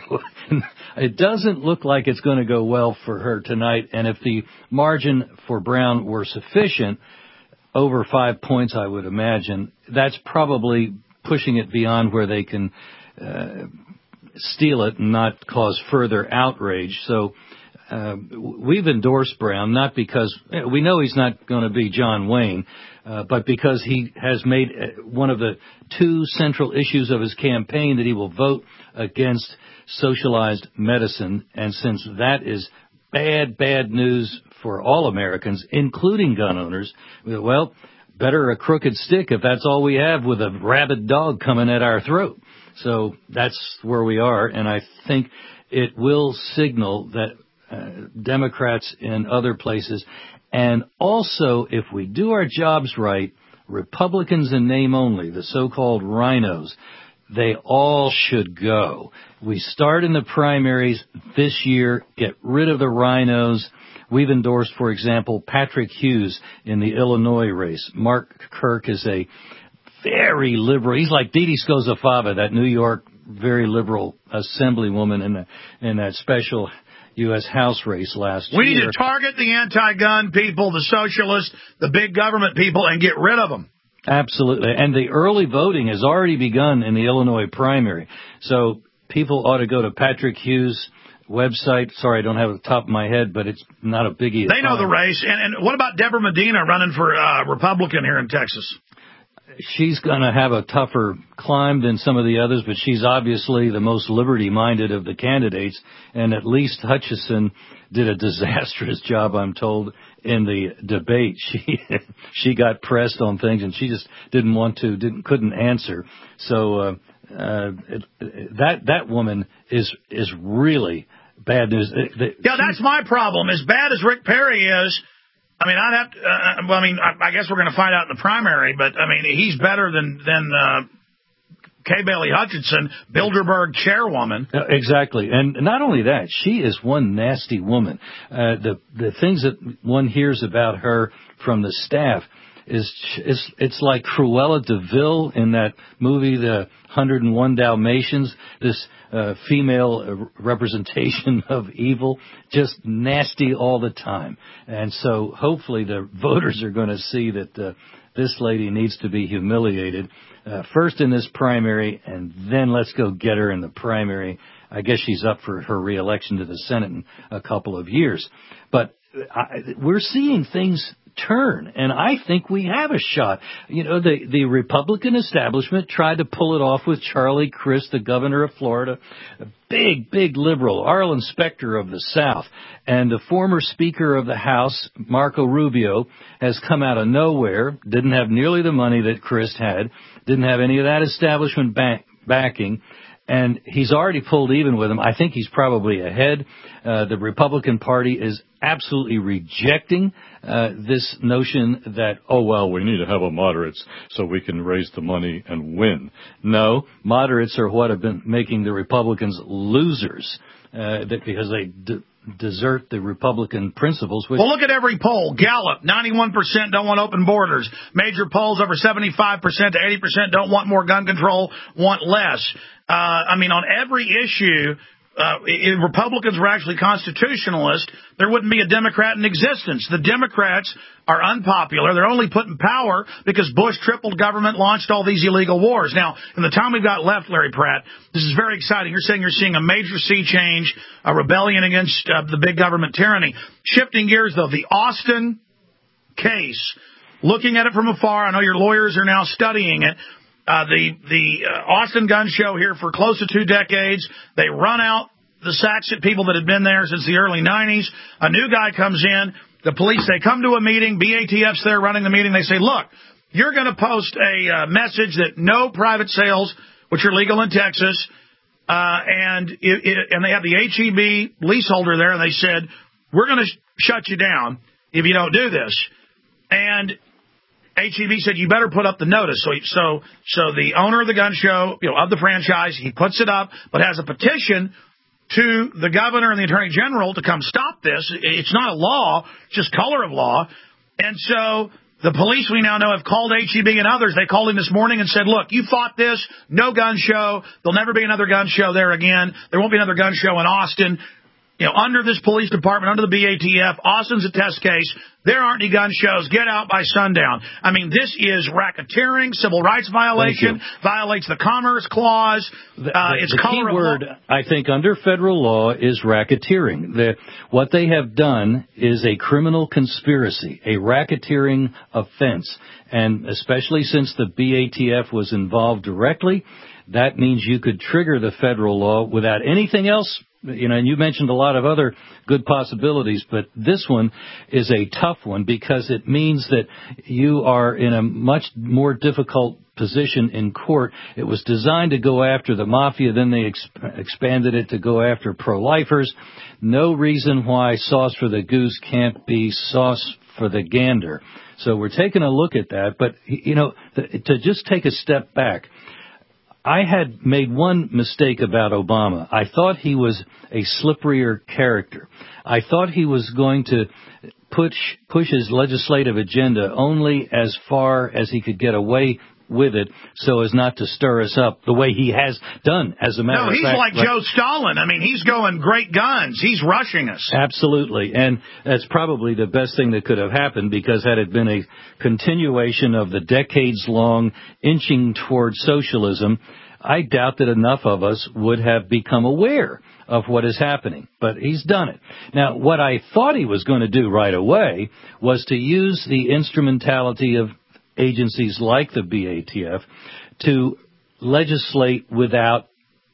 it doesn't look like it's going to go well for her tonight, and if the margin for Brown were sufficient, over five points, I would imagine, that's probably pushing it beyond where they can uh, steal it and not cause further outrage. So uh, we've endorsed Brown, not because we know he's not going to be John Wayne, uh, but because he has made one of the two central issues of his campaign that he will vote against socialized medicine. And since that is bad, bad news for all Americans, including gun owners, well, better a crooked stick if that's all we have with a rabid dog coming at our throat. So that's where we are, and I think it will signal that uh, Democrats in other places, and also if we do our jobs right, Republicans in name only, the so-called rhinos, they all should go. We start in the primaries this year, get rid of the rhinos. We've endorsed, for example, Patrick Hughes in the Illinois race. Mark Kirk is a very liberal. He's like Didi Scozafava, that New York very liberal assemblywoman in, the, in that special U S House race last we year. We need to target the anti-gun people, the socialists, the big government people, and get rid of them. Absolutely. And the early voting has already begun in the Illinois primary. So people ought to go to Patrick Hughes' website. Sorry, I don't have it at the top of my head, but it's not a biggie. They know the race. And, and what about Deborah Medina running for uh, Republican here in Texas? She's going to have a tougher climb than some of the others, but she's obviously the most liberty-minded of the candidates. And at least Hutchison did a disastrous job, I'm told, in the debate. She she got pressed on things, and she just didn't want to, didn't couldn't answer. So uh, uh, it, that that woman is is really bad news. Yeah, that's my problem. As bad as Rick Perry is, I mean, I'd have to, uh, well, I mean, I, I guess we're going to find out in the primary, but I mean, he's better than, than, uh, Kay Bailey Hutchinson, Bilderberg chairwoman. Uh, exactly. And not only that, she is one nasty woman. Uh, the the things that one hears about her from the staff is it's, it's like Cruella de Vil in that movie, The one oh one Dalmatians, this uh, female representation of evil, just nasty all the time. And so hopefully the voters are going to see that uh, this lady needs to be humiliated, uh, first in this primary, and then let's go get her in the primary. I guess she's up for her reelection to the Senate in a couple of years. But I, we're seeing things turn, and I think we have a shot. You know, the, the Republican establishment tried to pull it off with Charlie Crist, the governor of Florida, a big, big liberal, Arlen Specter of the South, and the former Speaker of the House, Marco Rubio, has come out of nowhere, didn't have nearly the money that Crist had, didn't have any of that establishment back, backing, and he's already pulled even with him. I think he's probably ahead. Uh, the Republican Party is absolutely rejecting uh, this notion that, oh, well, we need to have a moderates so we can raise the money and win. No, moderates are what have been making the Republicans losers uh, that because they d- desert the Republican principles. Which well, look at every poll. Gallup, ninety-one percent don't want open borders. Major polls, over seventy-five percent to eighty percent don't want more gun control, want less. Uh, I mean, on every issue, uh, if Republicans were actually constitutionalists, there wouldn't be a Democrat in existence. The Democrats are unpopular. They're only put in power because Bush tripled government, launched all these illegal wars. Now, in the time we've got left, Larry Pratt, this is very exciting. You're saying you're seeing a major sea change, a rebellion against uh, the big government tyranny. Shifting gears, though, the Austin case, looking at it from afar, I know your lawyers are now studying it. Uh, the the uh, Austin gun show here for close to two decades. They run out the sacks at people that had been there since the early nineties. A new guy comes in. The police, they come to a meeting. B A T F's there running the meeting. They say, look, you're going to post a uh, message that no private sales, which are legal in Texas, uh, and it, it, and they have the H E B leaseholder there, and they said, we're going to sh- shut you down if you don't do this. And H E B said, you better put up the notice. So, so, so the owner of the gun show, you know, of the franchise, he puts it up, but has a petition to the governor and the attorney general to come stop this. It's not a law, it's just color of law. And so the police, we now know, have called H E B and others. They called him this morning and said, look, you fought this, no gun show. There'll never be another gun show there again. There won't be another gun show in Austin. You know, under this police department, under the B A T F, Austin's a test case. There aren't any gun shows. Get out by sundown. I mean, this is racketeering, civil rights violation, violates the Commerce Clause. The, uh, the, it's the color key word, I think, under federal law is racketeering. The, what they have done is a criminal conspiracy, a racketeering offense. And especially since the B A T F was involved directly, that means you could trigger the federal law without anything else. You know, and you mentioned a lot of other good possibilities, but this one is a tough one because it means that you are in a much more difficult position in court. It was designed to go after the mafia, then they exp- expanded it to go after pro-lifers. No reason why sauce for the goose can't be sauce for the gander. So we're taking a look at that, but, you know, th- to just take a step back, I had made one mistake about Obama. I thought he was a slipperier character. I thought he was going to push push his legislative agenda only as far as he could get away with it so as not to stir us up the way he has done, as a matter no, of fact. No, he's like Joe Stalin. I mean, he's going great guns. He's rushing us. Absolutely. And that's probably the best thing that could have happened, because had it been a continuation of the decades-long inching toward socialism, I doubt that enough of us would have become aware of what is happening. But he's done it. Now, what I thought he was going to do right away was to use the instrumentality of agencies like the B A T F to legislate without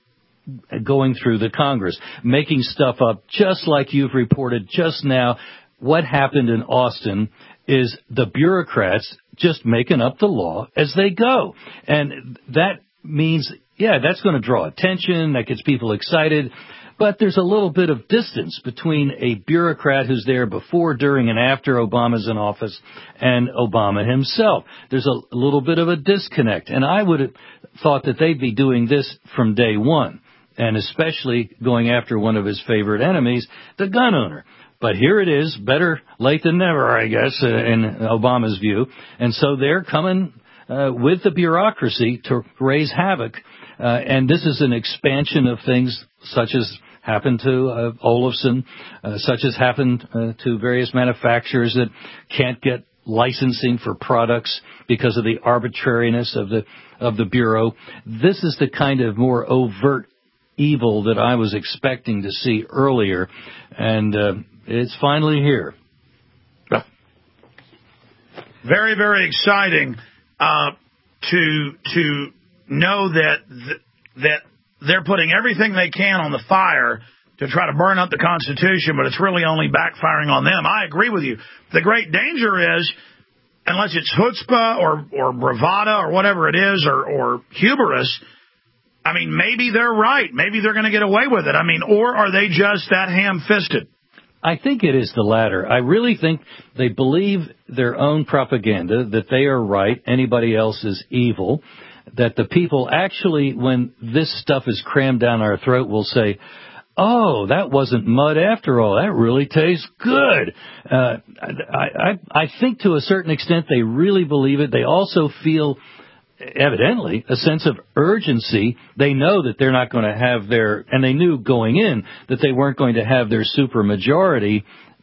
going through the Congress, making stuff up just like you've reported just now. What happened in Austin is the bureaucrats just making up the law as they go. And that means, yeah, that's going to draw attention. That gets people excited. But there's a little bit of distance between a bureaucrat who's there before, during, and after Obama's in office and Obama himself. There's a little bit of a disconnect. And I would have thought that they'd be doing this from day one, and especially going after one of his favorite enemies, the gun owner. But here it is, better late than never, I guess, uh, in Obama's view. And so they're coming uh, with the bureaucracy to raise havoc. Uh, and this is an expansion of things such as happened to uh, Olufsen, uh, such as happened uh, to various manufacturers that can't get licensing for products because of the arbitrariness of the of the Bureau. This is the kind of more overt evil that I was expecting to see earlier, and uh, it's finally here. Very, very exciting uh, to to know that th- that they're putting everything they can on the fire to try to burn up the Constitution, but it's really only backfiring on them. I agree with you. The great danger is, unless it's chutzpah or, or bravado or whatever it is, or, or hubris, I mean, maybe they're right. Maybe they're going to get away with it. I mean, or are they just that ham-fisted? I think it is the latter. I really think they believe their own propaganda, that they are right, anybody else is evil, that the people actually, when this stuff is crammed down our throat, will say, oh, that wasn't mud after all. That really tastes good. Uh, I, I, I think to a certain extent they really believe it. They also feel, evidently, a sense of urgency. They know that they're not going to have their, and they knew going in that they weren't going to have their supermajority,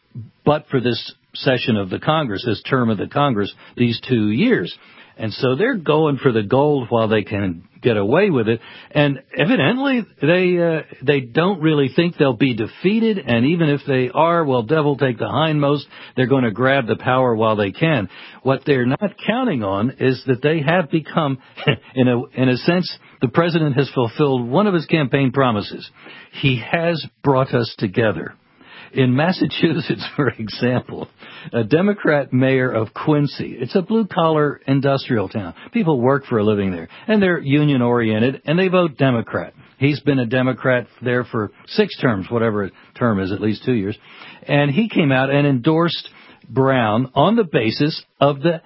but for this session of the Congress, this term of the Congress, these two years. And so they're going for the gold while they can get away with it. And evidently, they uh, they don't really think they'll be defeated. And even if they are, well, devil take the hindmost. They're going to grab the power while they can. What they're not counting on is that they have become, in a in a sense, the president has fulfilled one of his campaign promises. He has brought us together. In Massachusetts, for example, a Democrat mayor of Quincy, it's a blue-collar industrial town. People work for a living there, and they're union-oriented, and they vote Democrat. He's been a Democrat there for six terms, whatever a term is, at least two years. And he came out and endorsed Brown on the basis of the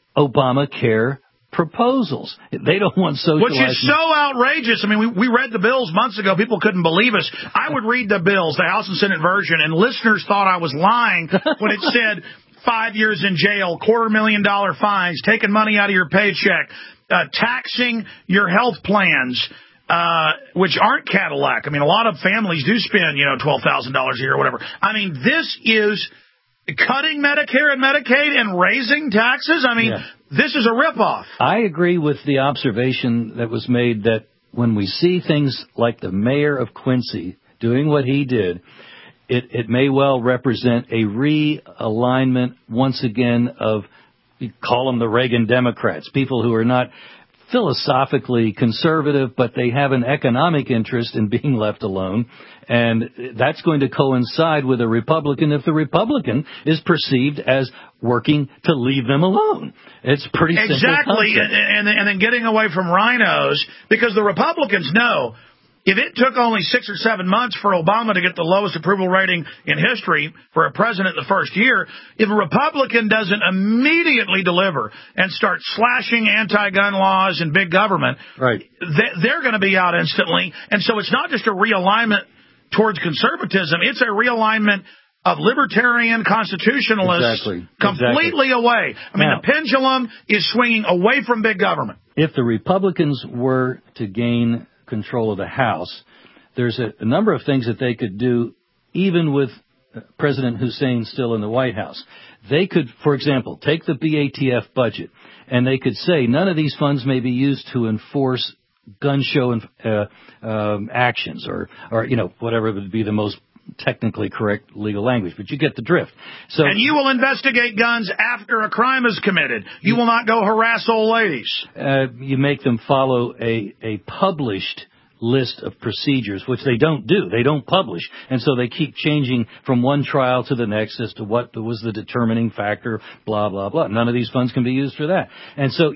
Obamacare proposals. They don't want socialized. Which is so outrageous. I mean, we, we read the bills months ago. People couldn't believe us. I would read the bills, the House and Senate version, and listeners thought I was lying when it said five years in jail, quarter million dollar fines, taking money out of your paycheck, uh, taxing your health plans, uh, which aren't Cadillac. I mean, a lot of families do spend, you know, twelve thousand dollars a year or whatever. I mean, this is cutting Medicare and Medicaid and raising taxes. I mean, yeah. This is a ripoff. I agree with the observation that was made that when we see things like the mayor of Quincy doing what he did, it, it may well represent a realignment once again of, you call them the Reagan Democrats, people who are not philosophically conservative, but they have an economic interest in being left alone. And that's going to coincide with a Republican if the Republican is perceived as working to leave them alone. It's pretty simple. Exactly, and, and, and then getting away from rhinos, because the Republicans know if it took only six or seven months for Obama to get the lowest approval rating in history for a president the first year, if a Republican doesn't immediately deliver and start slashing anti-gun laws and big government, right, they, they're going to be out instantly. And so it's not just a realignment towards conservatism, it's a realignment of libertarian constitutionalists exactly. completely exactly. away. I mean, now, the pendulum is swinging away from big government. If the Republicans were to gain control of the House, there's a, a number of things that they could do, even with President Hussein still in the White House. They could, for example, take the B A T F budget, and they could say none of these funds may be used to enforce gun show uh, um, actions, or, or, you know, whatever would be the most technically correct legal language, but you get the drift. So, and you will investigate guns after a crime is committed. You will not go harass old ladies. Uh, you make them follow a, a published list of procedures, which they don't do. They don't publish. And so they keep changing from one trial to the next as to what was the determining factor, blah, blah, blah. None of these funds can be used for that. And so you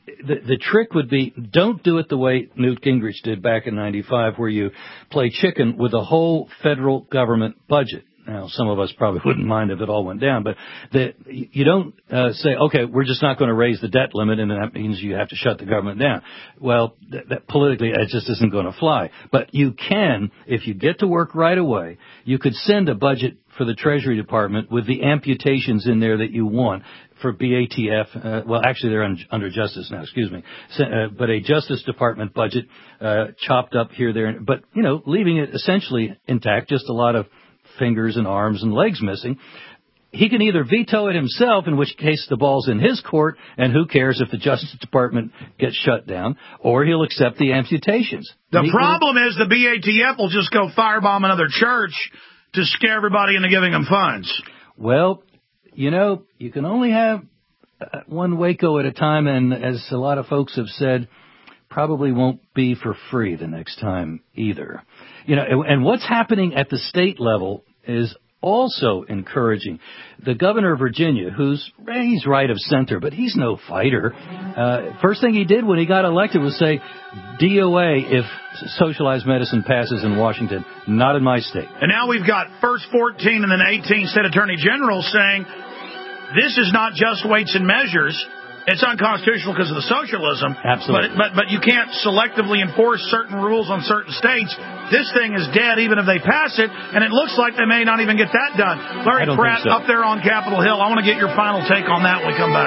the, the trick would be, don't do it the way Newt Gingrich did back in ninety-five, where you play chicken with the whole federal government budget. Now, some of us probably wouldn't mind if it all went down, but the, you don't uh, say, okay, we're just not going to raise the debt limit, and that means you have to shut the government down. Well, th- that politically, it just isn't going to fly. But you can, if you get to work right away, you could send a budget for the Treasury Department with the amputations in there that you want for B A T F. Uh, well, actually, they're un- under Justice now, excuse me. So, uh, but a Justice Department budget uh, chopped up here, there, but, you know, leaving it essentially intact, just a lot of fingers and arms and legs missing. He can either veto it himself, in which case the ball's in his court, and who cares if the Justice Department gets shut down, or he'll accept the amputations. The problem is the B A T F will just go firebomb another church to scare everybody into giving them funds. Well, you know, you can only have one Waco at a time, and as a lot of folks have said, probably won't be for free the next time either. You know, and what's happening at the state level is also encouraging. The governor of Virginia, who's he's right of center, but he's no fighter. Uh, first thing he did when he got elected was say, D O A if socialized medicine passes in Washington, not in my state. And now we've got first fourteen and then eighteen state attorney generals saying this is not just weights and measures. It's unconstitutional because of the socialism. Absolutely. But, but but you can't selectively enforce certain rules on certain states. This thing is dead even if they pass it, and it looks like they may not even get that done. Larry Pratt, so. Up there on Capitol Hill, I want to get your final take on that when we come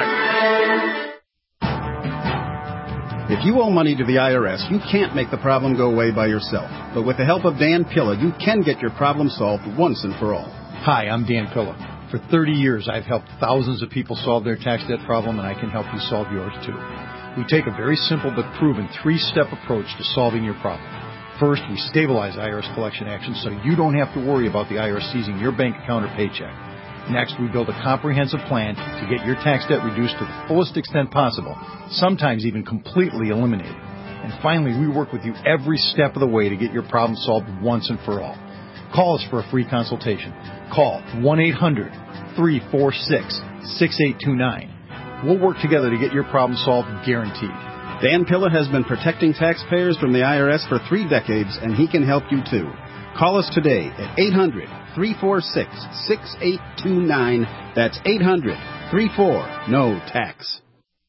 back. If you owe money to the I R S, you can't make the problem go away by yourself. But with the help of Dan Pilla, you can get your problem solved once and for all. Hi, I'm Dan Pilla. For thirty years, I've helped thousands of people solve their tax debt problem, and I can help you solve yours, too. We take a very simple but proven three-step approach to solving your problem. First, we stabilize I R S collection actions so you don't have to worry about the I R S seizing your bank account or paycheck. Next, we build a comprehensive plan to get your tax debt reduced to the fullest extent possible, sometimes even completely eliminated. And finally, we work with you every step of the way to get your problem solved once and for all. Call us for a free consultation. Call one eight hundred, three four six, six eight two nine. We'll work together to get your problem solved, guaranteed. Dan Pilla has been protecting taxpayers from the I R S for three decades, and he can help you too. Call us today at eight hundred, three four six, six eight two nine. That's eight hundred, three four, N O tax.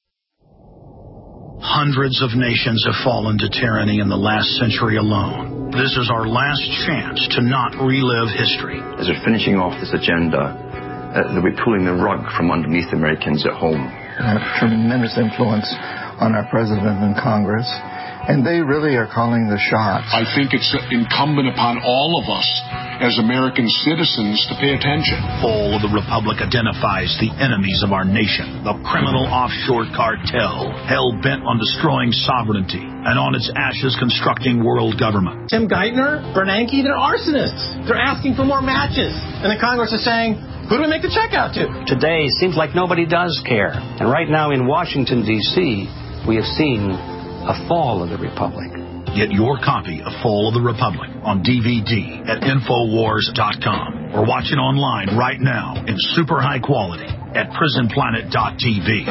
Hundreds of nations have fallen to tyranny in the last century alone. This is our last chance to not relive history. As they're finishing off this agenda, uh, they'll be pulling the rug from underneath Americans at home. Have tremendous influence on our president and Congress, and they really are calling the shots. I think it's incumbent upon all of us as American citizens to pay attention. Fall of the Republic identifies the enemies of our nation, the criminal offshore cartel, hell-bent on destroying sovereignty, and on its ashes constructing world government. Tim Geithner, Bernanke, they're arsonists. They're asking for more matches. And the Congress is saying, who do we make the check out to? Today seems like nobody does care. And right now in Washington, D C, we have seen a fall of the Republic. Get your copy of Fall of the Republic on D V D at Infowars dot com or watch it online right now in super high quality at Prison Planet dot T V.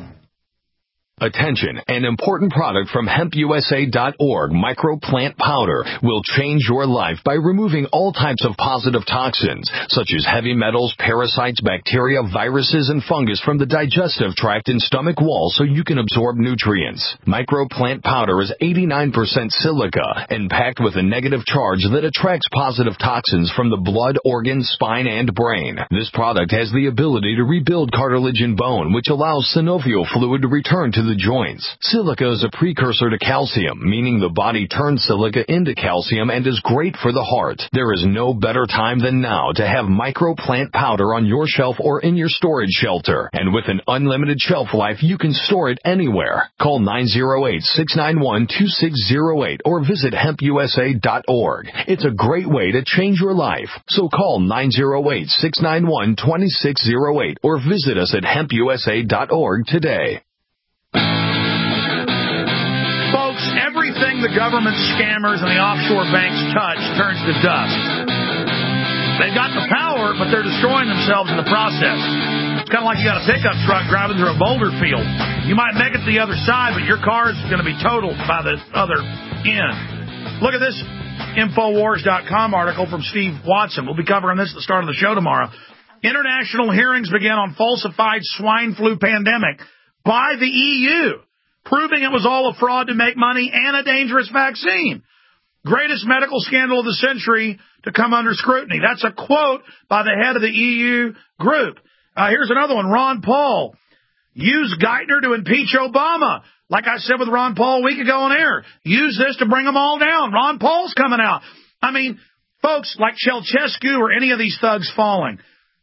Attention, an important product from Hemp U S A dot org, Microplant Powder, will change your life by removing all types of positive toxins, such as heavy metals, parasites, bacteria, viruses, and fungus from the digestive tract and stomach wall so you can absorb nutrients. Microplant Powder is eighty-nine percent silica and packed with a negative charge that attracts positive toxins from the blood, organs, spine, and brain. This product has the ability to rebuild cartilage and bone, which allows synovial fluid to return to the joints. Silica is a precursor to calcium, meaning the body turns silica into calcium and is great for the heart. There is no better time than now to have Microplant Powder on your shelf or in your storage shelter. And with an unlimited shelf life, you can store it anywhere. Call nine oh eight, six nine one, two six oh eight or visit Hemp U S A dot org. It's a great way to change your life. So call nine oh eight, six nine one, two six oh eight or visit us at Hemp U S A dot org today. Folks, everything the government scammers and the offshore banks touch turns to dust. They've got the power, but they're destroying themselves in the process. it's kind of like you got a pickup truck driving through a boulder field. You might make it to the other side, but your car is going to be totaled by the other end. Look at this Infowars dot com article from Steve Watson. We'll be covering this at the start of the show tomorrow. International hearings begin on falsified swine flu pandemic by the E U, proving it was all a fraud to make money and a dangerous vaccine. Greatest medical scandal of the century to come under scrutiny. That's a quote by the head of the E U group. Uh, here's another one. Ron Paul. Use Geithner to impeach Obama. Like I said with Ron Paul a week ago on air. Use this to bring them all down. Ron Paul's coming out. I mean, folks, like Ceausescu or any of these thugs falling.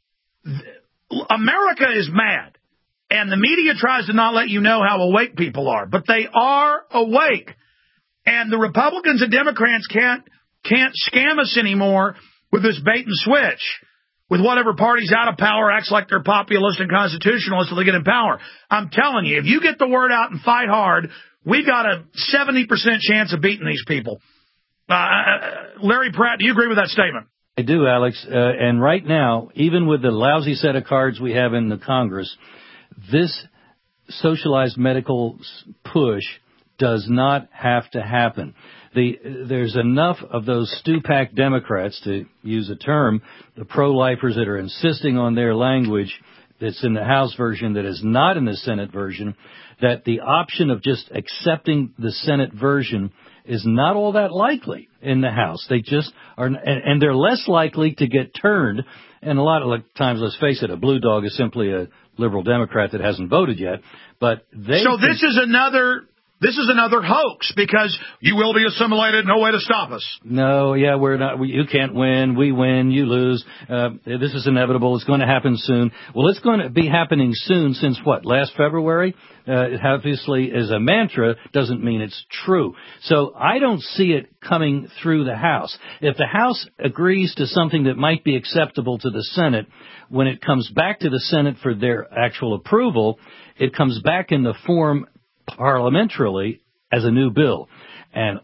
America is mad. And the media tries to not let you know how awake people are. But they are awake. And the Republicans and Democrats can't can't scam us anymore with this bait and switch. With whatever party's out of power acts like they're populist and constitutionalist until they get in power. I'm telling you, if you get the word out and fight hard, we've got a seventy percent chance of beating these people. Uh, Larry Pratt, do you agree with that statement? I do, Alex. Uh, and right now, even with the lousy set of cards we have in the Congress, this socialized medical push does not have to happen. The, there's enough of those stew-pack Democrats, to use a term, the pro-lifers that are insisting on their language that's in the House version that is not in the Senate version, that the option of just accepting the Senate version is not all that likely in the House. They just are, and, and they're less likely to get turned. And a lot of times, let's face it, a blue dog is simply a liberal Democrat that hasn't voted yet. But they so this is another. This is another hoax because you will be assimilated. No way to stop us. No, yeah, we're not. We, you can't win. We win. You lose. Uh, this is inevitable. It's going to happen soon. Well, it's going to be happening soon since what? Last February? Uh, it obviously is a mantra. Doesn't mean it's true. So I don't see it coming through the House. If the House agrees to something that might be acceptable to the Senate, when it comes back to the Senate for their actual approval, it comes back in the form parliamentarily as a new bill. And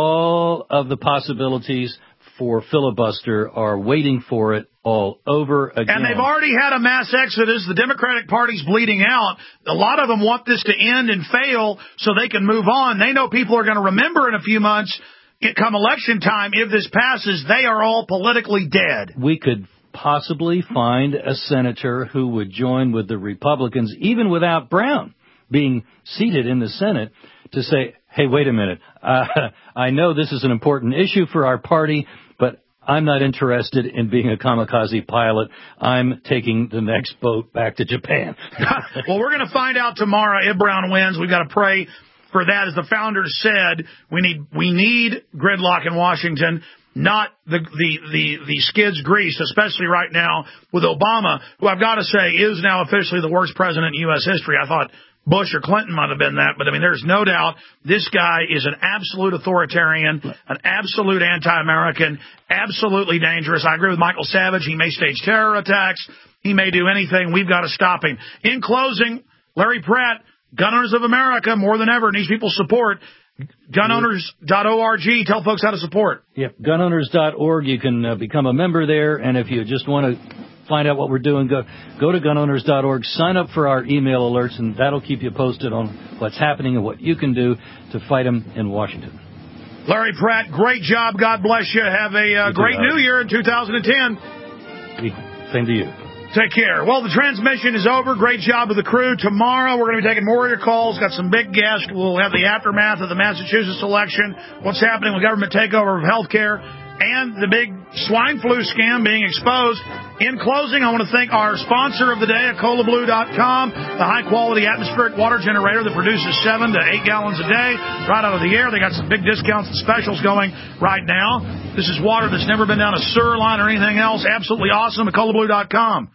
all of the possibilities for filibuster are waiting for it all over again. And they've already had a mass exodus. The Democratic Party's bleeding out. A lot of them want this to end and fail so they can move on. They know people are going to remember in a few months, come election time, if this passes, they are all politically dead. We could possibly find a senator who would join with the Republicans, even without Brown being seated in the Senate, to say, hey, wait a minute, uh, I know this is an important issue for our party, but I'm not interested in being a kamikaze pilot. I'm taking the next boat back to Japan. Well, we're going to find out tomorrow if Brown wins. We've got to pray for that. As the founders said, we need we need gridlock in Washington, not the, the, the, the skids greased, especially right now with Obama, who I've got to say is now officially the worst president in U S history. I thought Bush or Clinton might have been that, but I mean, there's no doubt this guy is an absolute authoritarian, an absolute anti-American, absolutely dangerous. I agree with Michael Savage. He may stage terror attacks. He may do anything. We've got to stop him. In closing, Larry Pratt, Gun Owners of America, more than ever, needs people's support. gun owners dot org. Tell folks how to support. Yep, gun owners dot org. You can uh, become a member there, and if you just want to find out what we're doing, go go to gun owners dot org, sign up for our email alerts, and that'll keep you posted on what's happening and what you can do to fight them in Washington. Larry Pratt, great job. God bless you. Have a uh, great new year in two thousand ten. Same to you. Take care. Well, the transmission is over. Great job with the crew. Tomorrow, we're going to be taking more of your calls. Got some big guests. We'll have the aftermath of the Massachusetts election, what's happening with government takeover of health care, and the big swine flu scam being exposed. In closing, I want to thank our sponsor of the day, Cola Blue dot com, the high-quality atmospheric water generator that produces seven to eight gallons a day right out of the air. They got some big discounts and specials going right now. This is water that's never been down a sewer line or anything else. Absolutely awesome at Cola Blue dot com.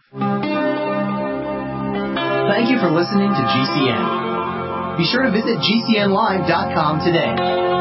Thank you for listening to G C N. Be sure to visit G C N live dot com today.